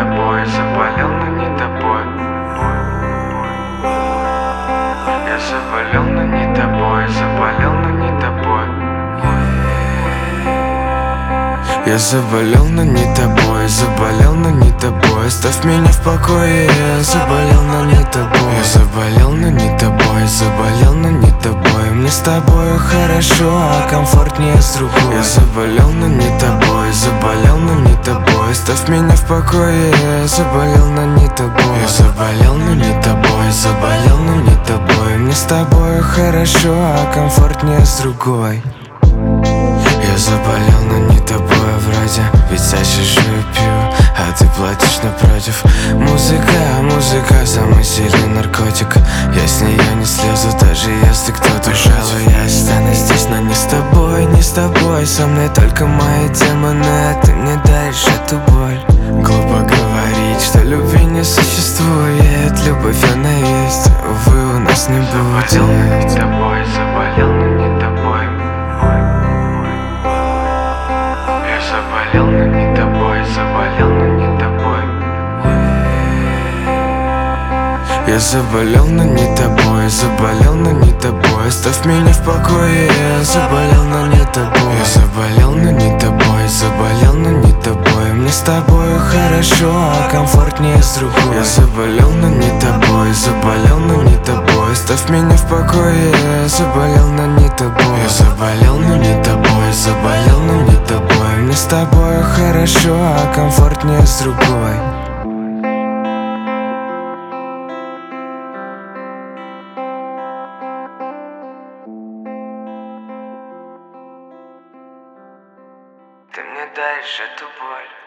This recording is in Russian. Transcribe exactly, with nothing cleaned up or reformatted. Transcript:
тобой, заболел, но не тобой. Я заболел, но не тобой, заболел, но не тобой. Я заболел, но не тобой, заболел, но не тобой. Оставь меня в покое, я заболел, но не тобой. Я заболел, но не тобой, заболел, но не тобой. Мне с тобою хорошо, а комфортнее с другой. Я заболел, но не тобой, заболел, но не тобой. Оставь меня в покое, я заболел, но не тобой. Я заболел, но не тобой, заболел, но не тобой. Мне с тобою хорошо, а комфортнее с другой. Я заболел, но не тобой вроде. Ведь я сижу и пью, а ты платишь напротив. Музыка, музыка, самый сильный наркотик. Я с нее не слезу, даже если кто-то пожалуй, я останусь здесь, но не с тобой, не с тобой. Со мной только мои демоны, а ты мне даришь эту боль. Глупо говорить, что любви не существует. Любовь она есть, увы, у нас не будет. Заболел, но не тобой, заболел, но не тобой. Заболел, но не тобой, заболел, но не тобой. Я заболел, но не тобой, заболел, но не тобой. Оставь меня в покое, я заболел, но не тобой. Я заболел, но не тобой, заболел, но не тобой. Мне с тобою хорошо, а комфортнее с другой. Я заболел, но не тобой, заболел, но не тобой. Оставь меня в покое, я заболел, но не тобой. Я заболел, но не тобой, заболел, но не тобой. Мне с тобою хорошо, а комфортнее с другой. Ты мне даришь эту боль.